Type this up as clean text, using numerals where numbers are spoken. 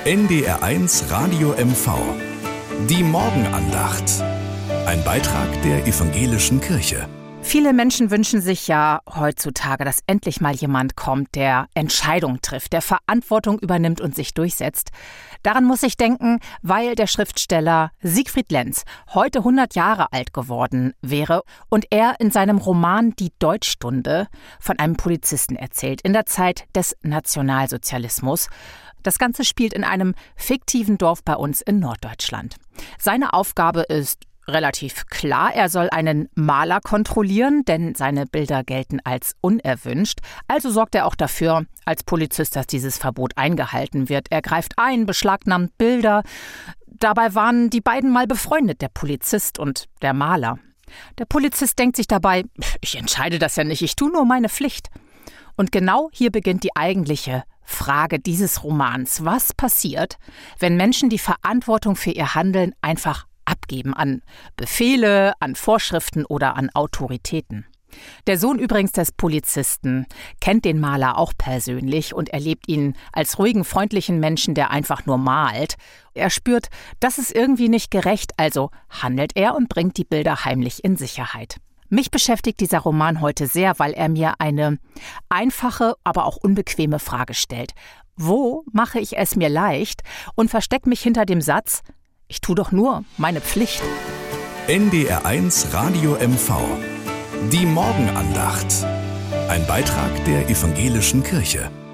NDR1 Radio MV. Die Morgenandacht. Ein Beitrag der Evangelischen Kirche. Viele Menschen wünschen sich ja heutzutage, dass endlich mal jemand kommt, der Entscheidungen trifft, der Verantwortung übernimmt und sich durchsetzt. Daran muss ich denken, weil der Schriftsteller Siegfried Lenz heute 100 Jahre alt geworden wäre und er in seinem Roman Die Deutschstunde von einem Polizisten erzählt, in der Zeit des Nationalsozialismus. Das Ganze spielt in einem fiktiven Dorf bei uns in Norddeutschland. Seine Aufgabe ist relativ klar, er soll einen Maler kontrollieren, denn seine Bilder gelten als unerwünscht. Also sorgt er auch dafür, als Polizist, dass dieses Verbot eingehalten wird. Er greift ein, beschlagnahmt Bilder. Dabei waren die beiden mal befreundet, der Polizist und der Maler. Der Polizist denkt sich dabei, ich entscheide das ja nicht, ich tue nur meine Pflicht. Und genau hier beginnt die eigentliche Frage dieses Romans. Was passiert, wenn Menschen die Verantwortung für ihr Handeln einfach abgeben an Befehle, an Vorschriften oder an Autoritäten? Der Sohn übrigens des Polizisten kennt den Maler auch persönlich und erlebt ihn als ruhigen, freundlichen Menschen, der einfach nur malt. Er spürt, das ist irgendwie nicht gerecht, also handelt er und bringt die Bilder heimlich in Sicherheit. Mich beschäftigt dieser Roman heute sehr, weil er mir eine einfache, aber auch unbequeme Frage stellt. Wo mache ich es mir leicht und verstecke mich hinter dem Satz, ich tue doch nur meine Pflicht? NDR1 Radio MV. Die Morgenandacht. Ein Beitrag der Evangelischen Kirche.